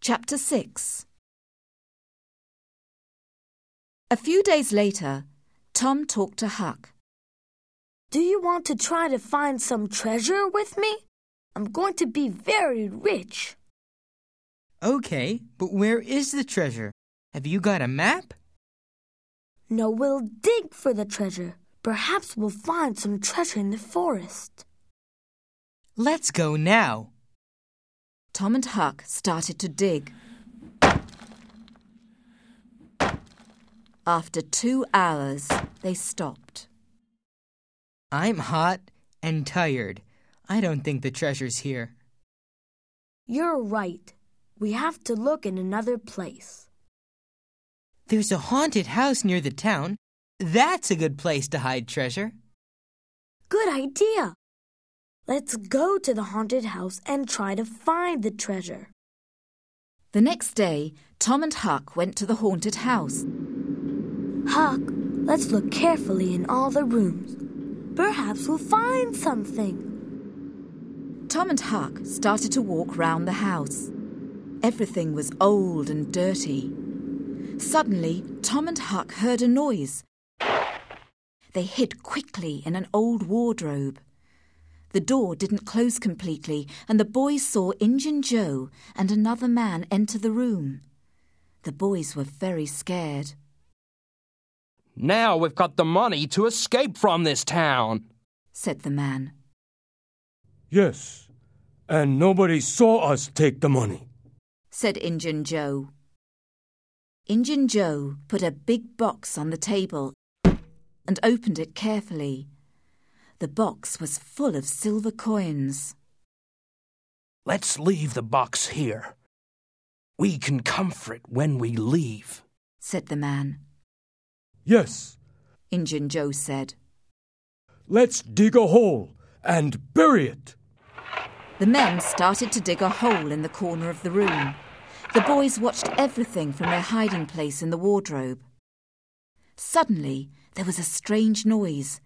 Chapter 6. A few days later, Tom talked to Huck. Do you want to try to find some treasure with me? I'm going to be very rich. Okay, but where is the treasure? Have you got a map? No, we'll dig for the treasure. Perhaps we'll find some treasure in the forest. Let's go now. Tom and Huck started to dig. After 2 hours, they stopped. I'm hot and tired. I don't think the treasure's here. You're right. We have to look in another place. There's a haunted house near the town. That's a good place to hide treasure. Good idea. Let's go to the haunted house and try to find the treasure. The next day, Tom and Huck went to the haunted house. Huck, let's look carefully in all the rooms. Perhaps we'll find something. Tom and Huck started to walk round the house. Everything was old and dirty. Suddenly, Tom and Huck heard a noise. They hid quickly in an old wardrobe. The door didn't close completely, and the boys saw Injun Joe and another man enter the room. The boys were very scared. Now we've got the money to escape from this town, said the man. Yes, and nobody saw us take the money, said Injun Joe. Injun Joe put a big box on the table and opened it carefully. The box was full of silver coins. Let's leave the box here. We can comfort when we leave, said the man. Yes, Injun Joe said. Let's dig a hole and bury it. The men started to dig a hole in the corner of the room. The boys watched everything from their hiding place in the wardrobe. Suddenly, there was a strange noise.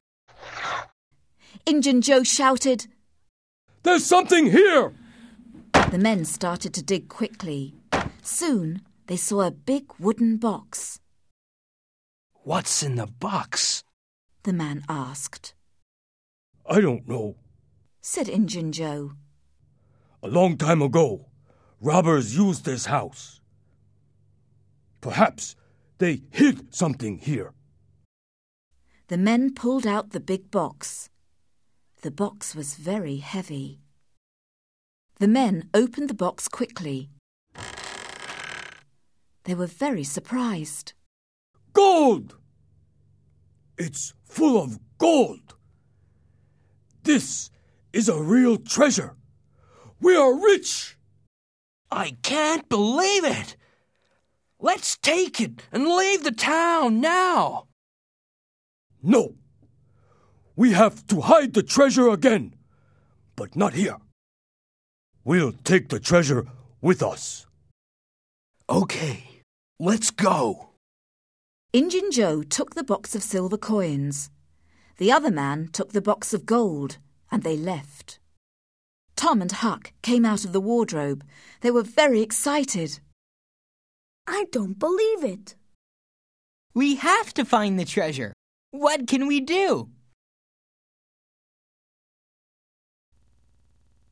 Injun Joe shouted, There's something here! The men started to dig quickly. Soon, they saw a big wooden box. What's in the box? The man asked. I don't know, said Injun Joe. A long time ago, robbers used this house. Perhaps they hid something here. The men pulled out the big box. The box was very heavy. The men opened the box quickly. They were very surprised. Gold! It's full of gold. This is a real treasure. We are rich. I can't believe it. Let's take it and leave the town now. No. We have to hide the treasure again, but not here. We'll take the treasure with us. Okay, let's go. Injun Joe took the box of silver coins. The other man took the box of gold, and they left. Tom and Huck came out of the wardrobe. They were very excited. I don't believe it. We have to find the treasure. What can we do?